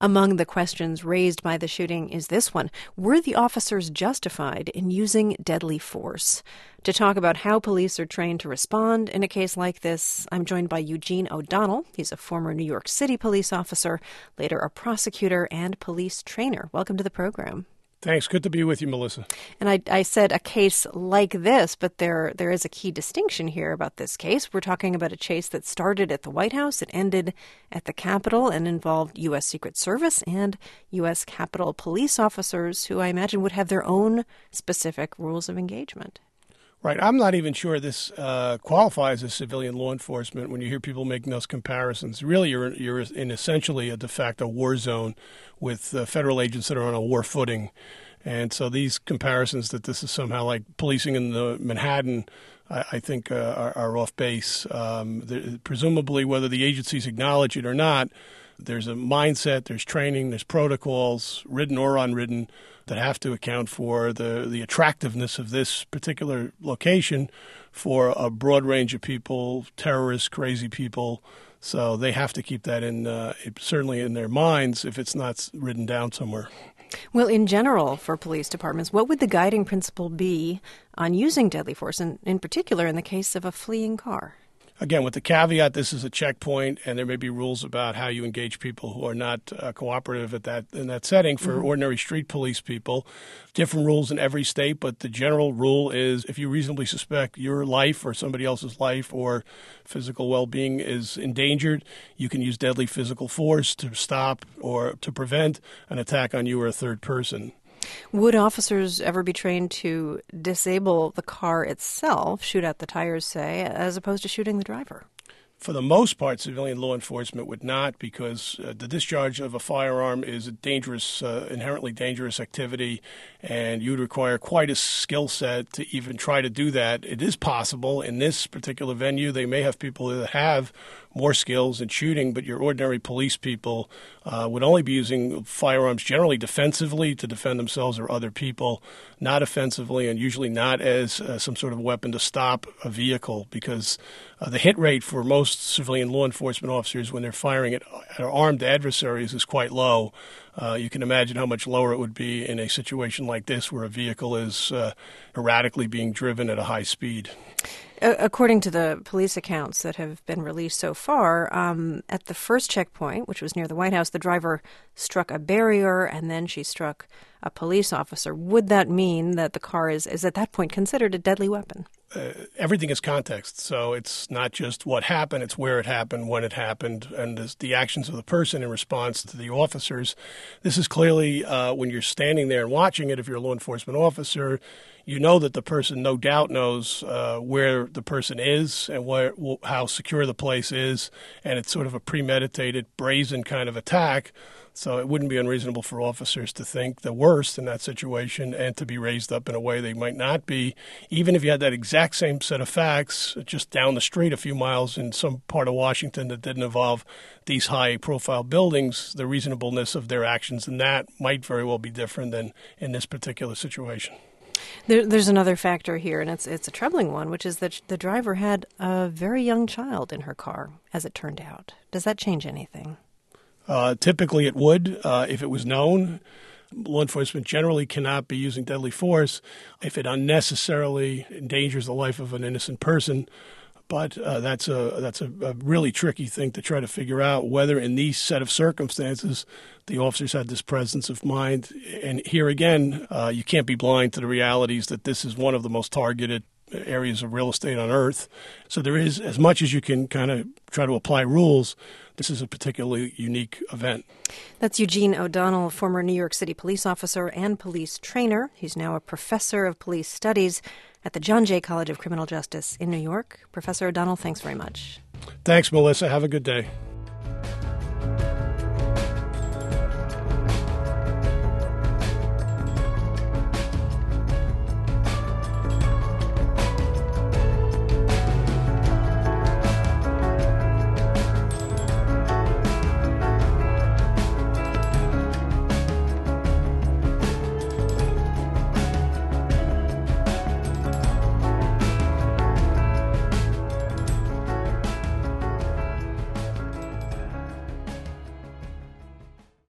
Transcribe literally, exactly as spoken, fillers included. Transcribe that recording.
Among the questions raised by the shooting is this one. Were the officers justified in using deadly force? To talk about how police are trained to respond in a case like this, I'm joined by Eugene O'Donnell. He's a former New York City police officer, later a prosecutor and police trainer. Welcome to the program. Thanks. Good to be with you, Melissa. And I, I said a case like this, but there there is a key distinction here about this case. We're talking about a chase that started at the White House. It ended at the Capitol and involved U S. Secret Service and U S. Capitol police officers who I imagine would have their own specific rules of engagement. Right. I'm not even sure this uh, qualifies as civilian law enforcement when you hear people making those comparisons. Really, you're, you're in essentially a de facto war zone with uh, federal agents that are on a war footing. And so these comparisons that this is somehow like policing in the Manhattan, I, I think uh, are, are off base. Um, presumably, whether the agencies acknowledge it or not, there's a mindset, there's training, there's protocols, written or unwritten, that have to account for the, the attractiveness of this particular location for a broad range of people, terrorists, crazy people. So they have to keep that in, uh, certainly in their minds if it's not written down somewhere. Well, in general, for police departments, what would the guiding principle be on using deadly force, and in particular in the case of a fleeing car? Again, with the caveat, this is a checkpoint, and there may be rules about how you engage people who are not uh, cooperative at that in that setting. For mm-hmm. ordinary street police people, different rules in every state, but the general rule is if you reasonably suspect your life or somebody else's life or physical well-being is endangered, you can use deadly physical force to stop or to prevent an attack on you or a third person. Would officers ever be trained to disable the car itself, shoot out the tires, say, as opposed to shooting the driver? For the most part, civilian law enforcement would not, because uh, the discharge of a firearm is a dangerous, uh, inherently dangerous activity, and you would require quite a skill set to even try to do that. It is possible in this particular venue. They may have people that have more skills in shooting, but your ordinary police people uh, would only be using firearms generally defensively to defend themselves or other people, not offensively, and usually not as uh, some sort of weapon to stop a vehicle, because uh, the hit rate for most civilian law enforcement officers when they're firing at, at armed adversaries is quite low. Uh, you can imagine how much lower it would be in a situation like this where a vehicle is uh, erratically being driven at a high speed. According to the police accounts that have been released so far, um, at the first checkpoint, which was near the White House, the driver struck a barrier and then she struck a police officer. Would that mean that the car is, is at that point considered a deadly weapon? Uh, everything is context. So it's not just what happened, it's where it happened, when it happened, and the, the actions of the person in response to the officers. This is clearly, uh, when you're standing there and watching it, if you're a law enforcement officer, you know that the person no doubt knows uh, where the person is and where, how secure the place is, and it's sort of a premeditated, brazen kind of attack. So it wouldn't be unreasonable for officers to think the worst in that situation and to be raised up in a way they might not be, even if you had that exact same set of facts just down the street a few miles in some part of Washington that didn't involve these high-profile buildings. The reasonableness of their actions in that might very well be different than in this particular situation. There, there's another factor here, and it's it's a troubling one, which is that the driver had a very young child in her car, as it turned out. Does that change anything? Uh, typically it would, uh, if it was known. Law enforcement generally cannot be using deadly force if it unnecessarily endangers the life of an innocent person. But uh, that's a that's a, a really tricky thing to try to figure out, whether in these set of circumstances the officers had this presence of mind. And here again, uh, you can't be blind to the realities that this is one of the most targeted areas of real estate on earth. So there is, as much as you can kind of try to apply rules, this is a particularly unique event. That's Eugene O'Donnell, former New York City police officer and police trainer. He's now a professor of police studies at the John Jay College of Criminal Justice in New York. Professor O'Donnell, thanks very much. Thanks, Melissa. Have a good day.